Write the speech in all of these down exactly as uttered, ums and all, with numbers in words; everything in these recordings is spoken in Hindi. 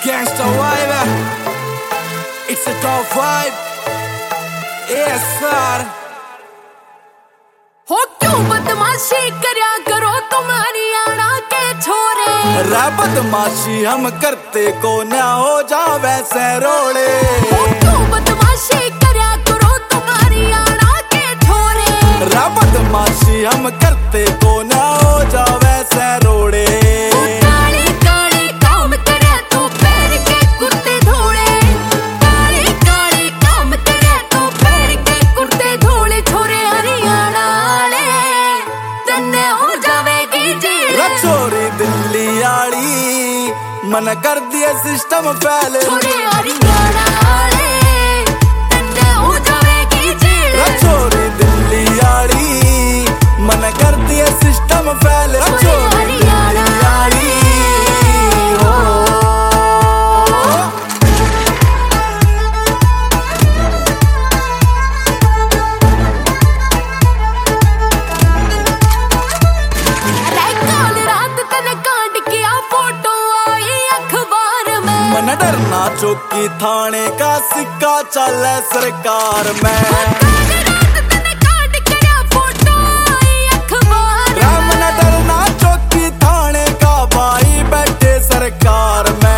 gangsta vibe. It's a top vibe. Yes sir. हो क्यों बदमाशी करया करो तुम्हारी आना के छोरे। रा बदमाशी हम करते को ना हो जावे से रोड़े। हो क्यों बदमाशी करया करो तुम्हारी आना के छोरे। रा बदमाशी हम करते को ना हो जावे से रोड़े। काली काली काम करे तू पैर के कुर्ते धोले। काली काली काम करे तू पैर के कुर्ते धोले। छोरे हरियाणा वाले तन्ने हो जावेगी जेल। छोरी दिल्ली आली मन कर दिए सिस्टम फैले। छोरे हरियाणा वाले तन्ने हो जावेगी जेल। छोरी दिल्ली आली मन कर दिए सिस्टम फैले। छोरे हरियाणा वाली मन डरना चौकी थाने का सिक्का चले सरकार में। मन डरना चौकी थाने का भाई बैठे सरकार में।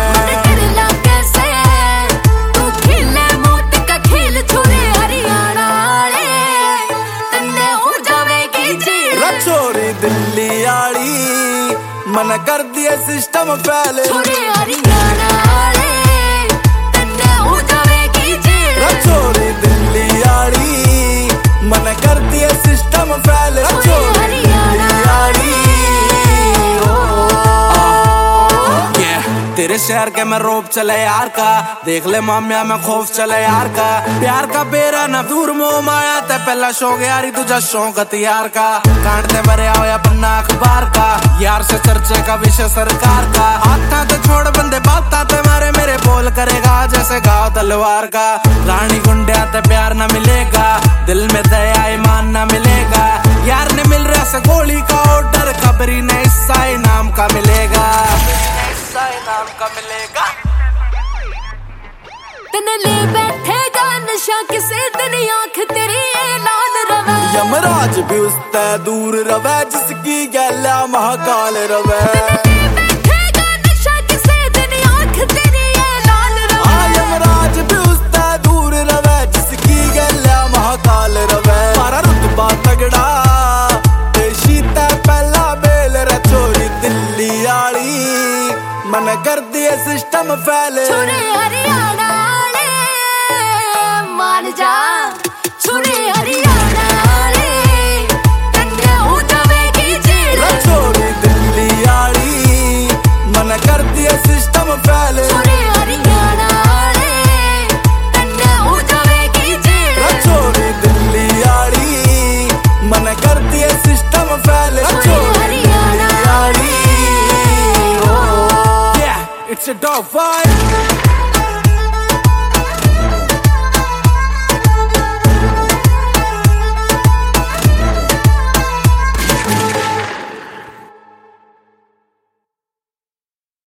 तू खेले मौत का खेल छोरे हरियाणा वाले तन्ने हो जावेगी जेल। छोरी दिल्ली आली मन कर दिए सिस्टम फैले। छोरे हरियाणा वाले तन्ने हो जावेगी जेल। छोरी दिल्ली आली मन कर दिए सिस्टम फैले। छोरे हरियाणा आली तेरे शहर के मैं रोप चले यार का। देख ले मामिया में खौफ चले यार का। प्यार का बेरा न दूर मोह माया ते पहला शौक यारी तुझा शौक हथियार का। काटते भरे आओ या पन्ना अखबार का। यार से चर्चे का विषय सरकार का। हाथा तो छोड़ बंदे बाता ते मारे मेरे बोल करेगा जैसे गाँव तलवार का। रानी गुंडिया ते प्यार न मिलेगा। दिल में दया ईमान न मिलेगा। यार ने मिल रहा से गोली का ऑर्डर खबरी ने हिस्सा इनाम का मिलेगा। नाम का मिलेगा। तने ले बैठेगा नशा किसे दिन आंख तेरी लाल रवे। यमराज भी उसते दूर रवे जिसकी गैला महाकाल रवे। बैठेगा नशा किसे दिन आंख तेरी लाल रवे। यमराज भी उसते दूर रवे जिसकी गैला महाकाल रवे। मारा रुतबा तगड़ा देशी ते पहला बेल रे। छोरी दिल्ली आली मन कर दिए सिस्टम फैले। छोरे हरियाणा वाले मान जा। छोरे हरियाणा वाले तन्ने हो जावेगी जेल। छोरी दिल्ली आली मन कर दिए सिस्टम फैले। छोरे हरियाणा वाले तन्ने हो जावेगी जेल। छोरी दिल्ली आली मन कर दिए सिस्टम फैले। छोरे हरियाणा वाली It's a dog fight.